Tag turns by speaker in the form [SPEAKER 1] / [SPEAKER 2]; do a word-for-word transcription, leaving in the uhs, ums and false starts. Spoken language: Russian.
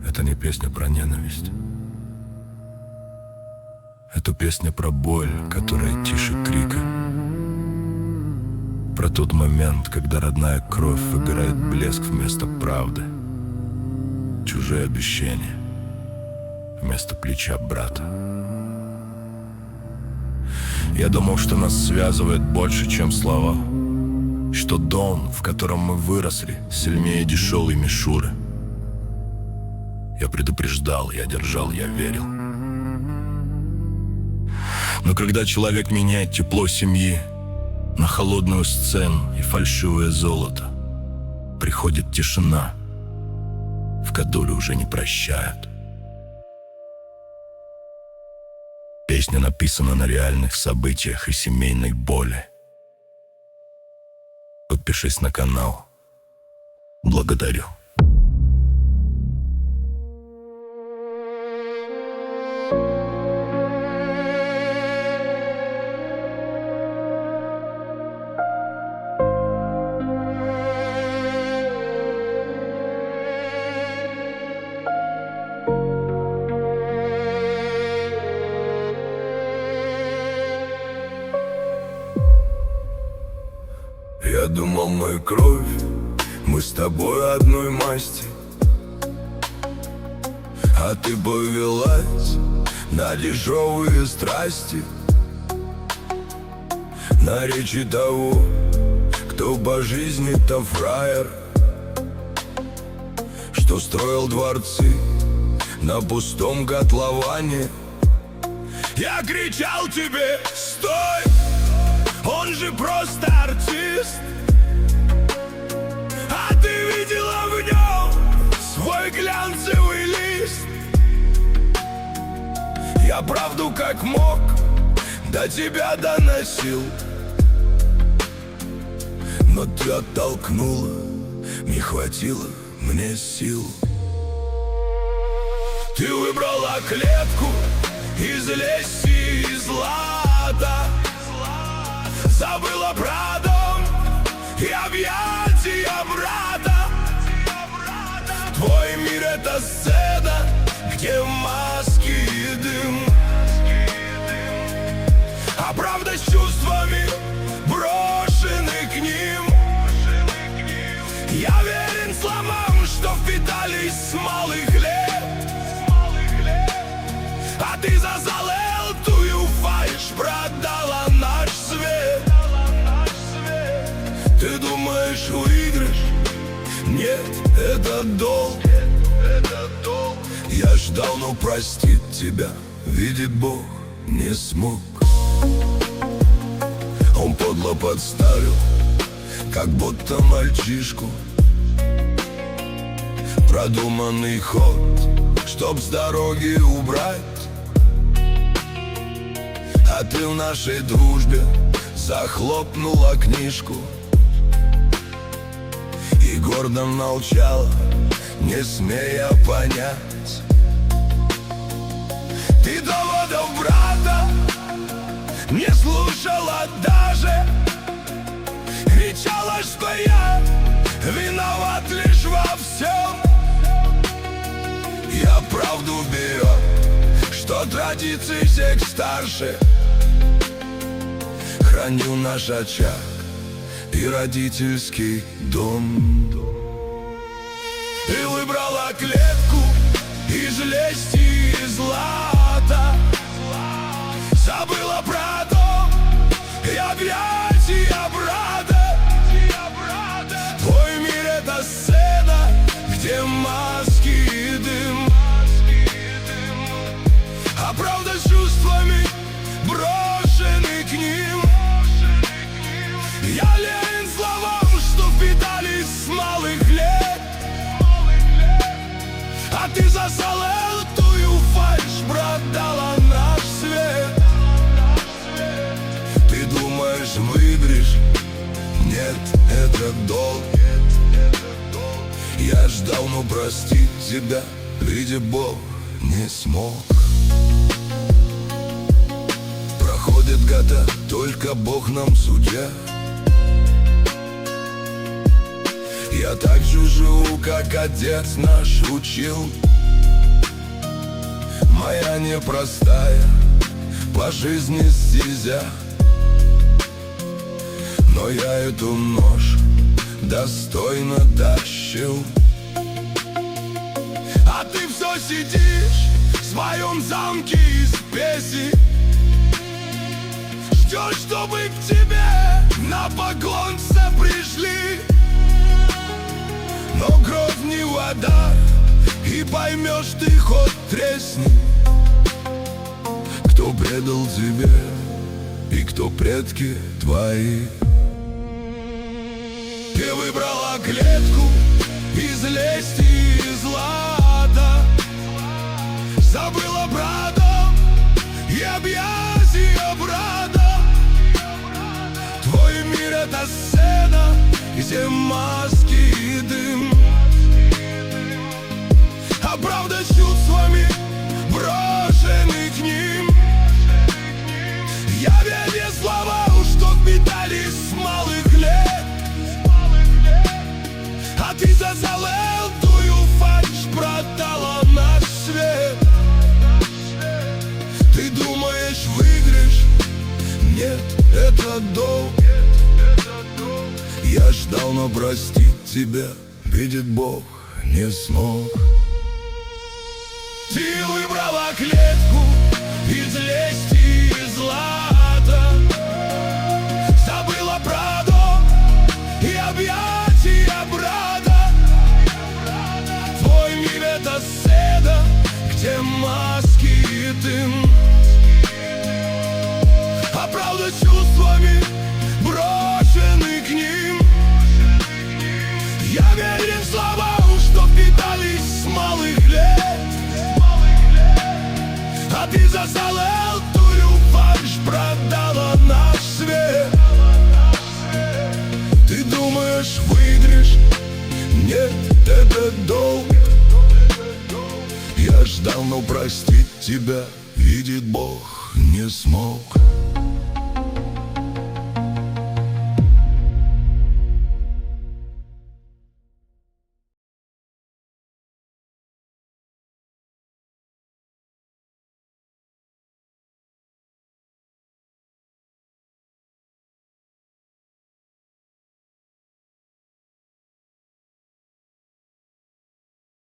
[SPEAKER 1] Это не песня про ненависть. Это песня про боль, которая тише крика. Про тот момент, когда родная кровь выбирает блеск вместо правды. Чужие обещания вместо плеча брата. Я думал, что нас связывает больше, чем слова. Что дом, в котором мы выросли, сильнее дешевой мишуры. Я предупреждал, я держал, я верил. Но когда человек меняет тепло семьи на холодную сцену и фальшивое золото, приходит тишина, в которой уже не прощают. Песня написана на реальных событиях и семейной боли. Подпишись на канал. Благодарю.
[SPEAKER 2] Я думал, мы кровь, мы с тобой одной масти, а ты повелась на дешевые страсти, на речи того, кто по жизни-то фраер, что строил дворцы на пустом котловане. Я кричал тебе: стой! Он же просто артист. А ты видела в нем свой глянцевый лист. Я правду как мог до тебя доносил, но ты оттолкнула, не хватило мне сил. Ты выбрала клетку из леси и злата, забыла про дом и объятия брата. Твой мир — это сцена, где маски и дым, а правда с чувствами брошены к ним. Я верен словам, что впитались с малых лет, а ты за золотую фальшь продала наш свет. Ты думаешь, выигрыш? Нет, это долг. Я ждал, но простит тебя, видит Бог, не смог. Он подло подставил, как будто мальчишку, продуманный ход, чтоб с дороги убрать. А ты в нашей дружбе захлопнула книжку и гордо молчала, не смея понять. Ты доводов брата не слушала даже, кричала, что я виноват лишь во всем. Я правду беру, что традиции всех старше, храню наш очаг и родительский дом. Ты выбрала клетку из лести и злата, забыла про дом и объятия брата. Твой мир — это сцена, где маски и дым, а правда с чувствами брошены к ним. Я верен словам, что впитались с малых лет, а ты за золотую фальшь продала наш свет. Ты думаешь, выигрыш? Нет, это долг. Я ждал, но простить тебя, видит Бог, не смог. Проходят года, только Бог нам судья. Я так же живу, как отец наш учил. моя непростая по жизни стезя. Но я эту нож достойно тащил. А ты все сидишь в своем замке из песен, ждешь, чтобы к тебе на поклон все пришли. Но кровь не вода, и поймешь ты хоть тресни, кто предал тебе и кто предки твои. Ты выбрала клетку из лести и злата, забыла про дом и объятия брата. Твой мир — это сцена, где маски и дым, а правда чувствами брошены к ним. Я верю слова, что питались с малых лет. А ты за золотую фальшь продала наш свет. Ты думаешь, выиграешь? Нет, это долг. Я ждал, но простить тебя, видит Бог, не смог. Ты выбрала клетку из лести и злата, забыла про дом и объятия брата. Твой мир — это сцена, где маски и дым, а правда чувствами брошены к ним. Я верю в слова, что питались с малых лет. А ты за золотую фальшь продала наш свет. Ты думаешь, выиграешь? Нет, это долг. Я ждал, но простить тебя, видит Бог, не смог.